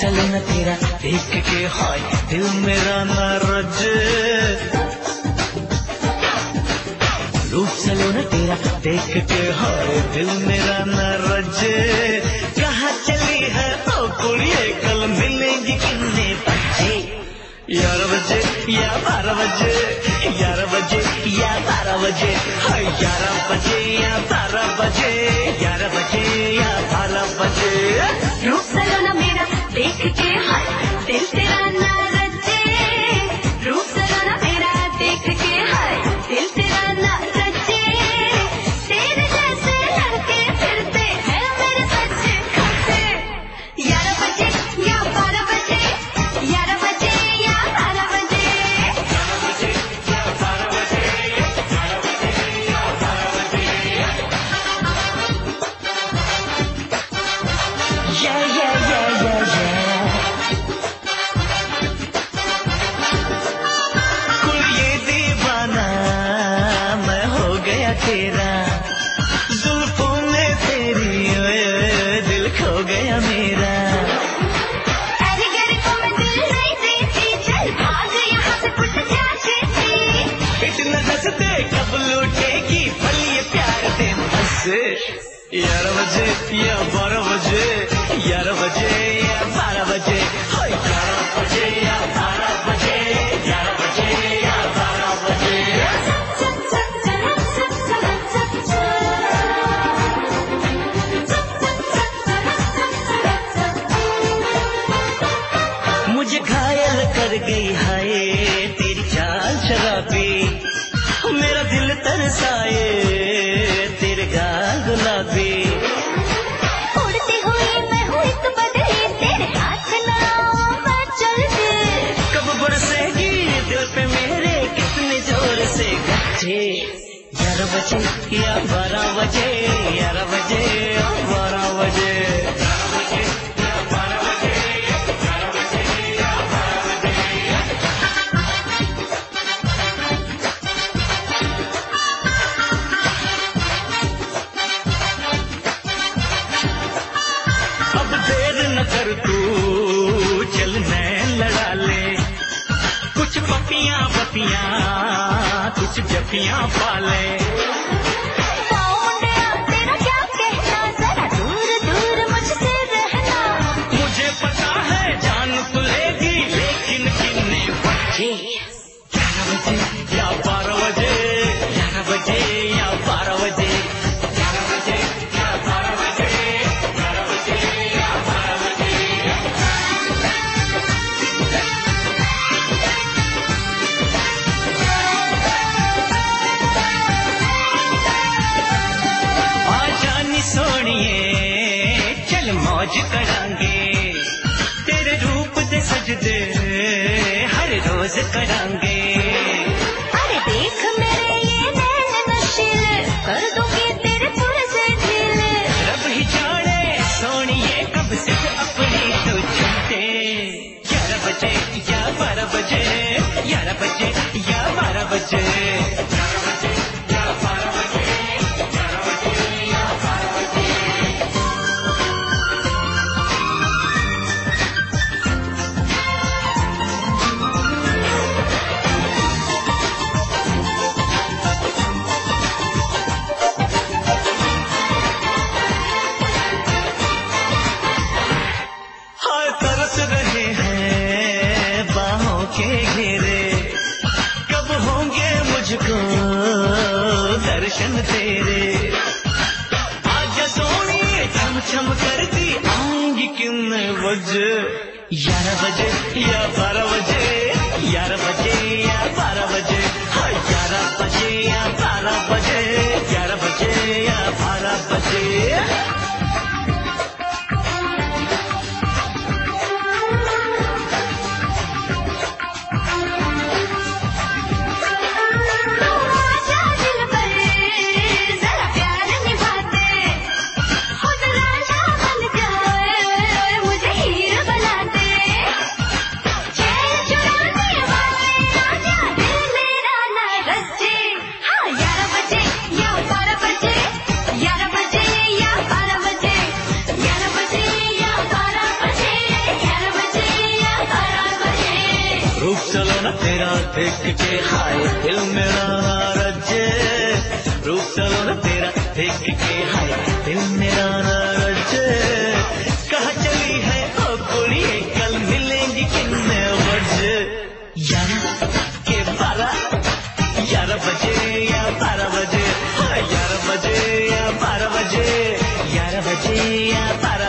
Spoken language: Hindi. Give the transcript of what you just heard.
चले न तेरा देख के हाय दिल मेरा न रजे, रूप चले न तेरा देख के हाय दिल मेरा न रजे। कहाँ चली है ओ कुड़िए कल मिलेंगी कितने बजे, 11 बजे या 12 बजे, 11 बजे या 12 बजे, हाय 11 बजे या 12 बजे, 11 बजे या 12 बजे। रूप सलोना मेरा देख के हाय दिल तेरा ना रचे, रूप सलोना मेरा देख के हाय दिल तेरा ना रचे। तेरे जैसे लड़के फिरते हैं मेरे सच्चे खाते, 11 बजे या 12 बजे, 11 बजे या 12 बजे, 11 बजे या 12 बजे, 11 बजे या 12 बजे। कुड़िए दीवाना मैं हो गया तेरा, जुल्फों में तेरी दिल खो गया मेरा। अरे गरे को मैं दिल नहीं देती, चल भाग यहाँ से फुट जा छेती। इतना हंसते कब लूटेगी पल ये प्यार दे मुझसे, 11 बजे या 12 बजे, 11 बजे या 12 बजे, हाय 11 बजे या 12 बजे, 11 बजे या 12 बजे। मुझे घायल कर गई हाय तेरी चाल शराबी, मेरा दिल तरसाए तेरे गाल गुलाबी। उड़ती हुई मैं हुई तो बदली, तेरे हाथ ना मैं चल दे। कब बरसेगी दिल पे मेरे कितने जोर से गच्चे, 11 बजे या 12 बजे, 11 बजे या 12 बजे, 11 बजे या 12 बजे, 11 बजे या 12 बजे। अब देर न कर तू चल नैन लड़ा ले, कुछ पपियां पपियां कुछ जपियां पाले। पाऊंडे अब तेरा क्या कहना, जरा दूर दूर मुझसे रहना। मुझे पता है जान तू लेगी लेकिन कितने बजे, 11 बजे या 12 बजे, 11 बजे या 12 बजे, 11 बजे या 12 बजे, 11 बजे या 12 बजे। आजा नी सोनिए चल मौज करांगे, तेरे रूप दे सजदे हर रोज करांगे। अरे देख मेरे ये नैन नशीले, कर दूंगी तेरे पुर से ढीले। रब ही जाने सोनिए कब से अपनी तो छूटे, 11 बजे या 12 बजे, 11 बजे या 12 बजे, 11 बजे या 12 बजे, 11 बजे या 12 बजे। हाय तरस रहे हैं बाहों के घेरे, कब होंगे मुझको दर्शन तेरे। आज सोनिए छम छम करती आएंगी कितने बजे, 11 बजे या 12 बजे, 11 बजे या 12 बजे, हाय 11 बजे या 12 बजे, 11 बजे या 12 बजे। आजा दिल पर जरा प्यार निभाते, खुद राजा बन जाए मुझे हीर बनाते। चैन चुराने वाले आजा दिल मेरा ना रचे, हाँ 11 बजे तेरा देख के हाय दिल मेरा ना रजे, रूप सलोना तेरा देख के हाय दिल मेरा ना रजे। कहाँ चली है ओ कुड़िए कल मिलेंगी कितने बजे, 11 के 12, 11 बजे या 12 बजे, 11 बजे या 12 बजे, 11 बजे या 12